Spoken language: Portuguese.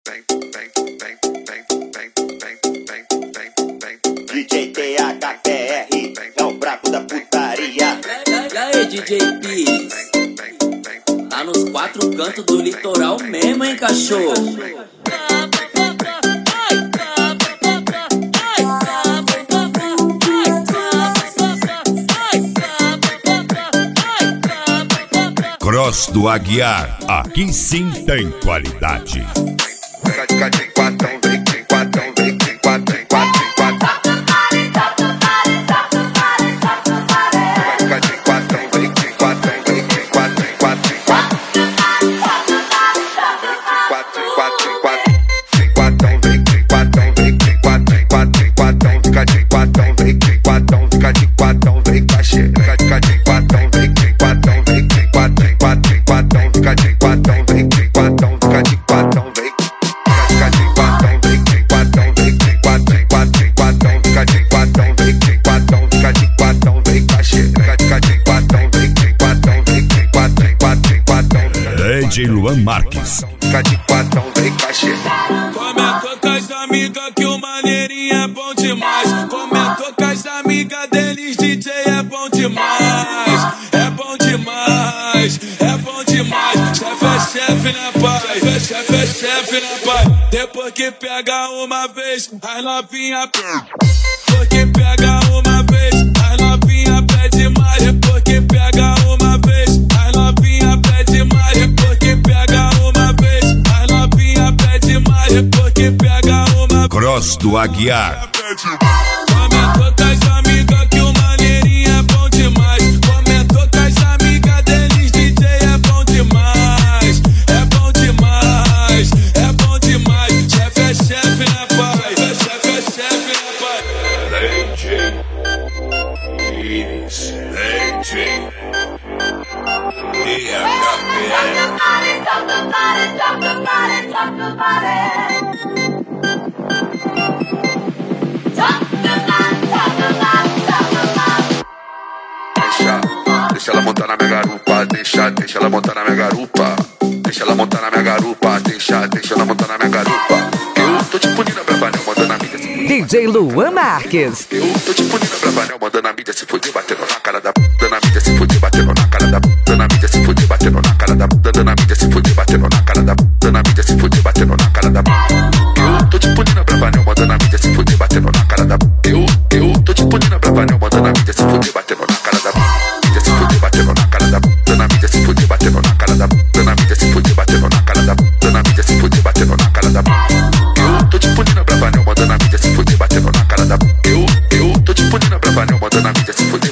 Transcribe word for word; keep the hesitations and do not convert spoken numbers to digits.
D J T H P R é o brabo da putaria. E aí, D J Peace? Tá nos quatro cantos do litoral mesmo, hein, cachorro? Cross do Aguiar, aqui sim tem qualidade. D J Luan Marques. Comentou com as amigas que o maneirinho é bom demais. Comentou com as amigas deles, D J é bom demais. É bom demais, é bom demais. Chefe é chefe, né, pai? Chefe é chefe, é chefe, né, pai? Depois que pega uma vez, as novinha pede. Depois que pega uma vez, as novinha pede mais. Depois que pega uma vez, as novinha pede mais. Depois que pega uma vez, as novinha pede mais. Depois que pega uma Cross do Aguiar. Comentou com as amigas que o maneirinho é bom demais. Comentou com as amigas deles, D J é bom demais. É bom demais, é bom demais. Chefe é chefe, né, pai? Chefe é chefe, né, pai? D J Peace, D J T H P Deixa ela montar na minha garupa, deixa, deixa ela montar na minha garupa. Deixa ela montar na minha garupa, deixa, deixa ela montar na minha garupa. Eu tô tipo Nina Bravanel, mandando a mídia se fuder. D J Luan Marques. Eu tô tipo Nina Bravanel, mandando a mídia se fuder, batendo na cara da puta, na mídia se fuder, batendo na cara da puta, na mídia se fuder, batendo na cara da puta, dando a mídia se fuder, batendo na cara da puta, na mídia se fuder, batendo na cara da puta. Eu tô tipo Nina Bravanel, mandando a mídia se fuder, batendo na cara da puta. Eu, eu tô tipo Nina Bravanel, mandando a mídia se fuder, batendo na cara da puta. Batendo na cara da puta, na mídia se fuder, batendo na cara da puta, na mídia se fuder, batendo na cara da puta, na mídia se fuder, batendo na cara da puta. Eu tô tipo Nina Bravanel, mandando a mídia se fuder, batendo na cara da puta. Eu, eu tô tipo Nina Bravanel, mandando a mídia se fuder.